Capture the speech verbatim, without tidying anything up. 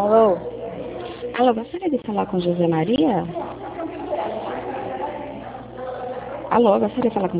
Alô? Alô, gostaria de falar com José Maria? Alô, gostaria de falar com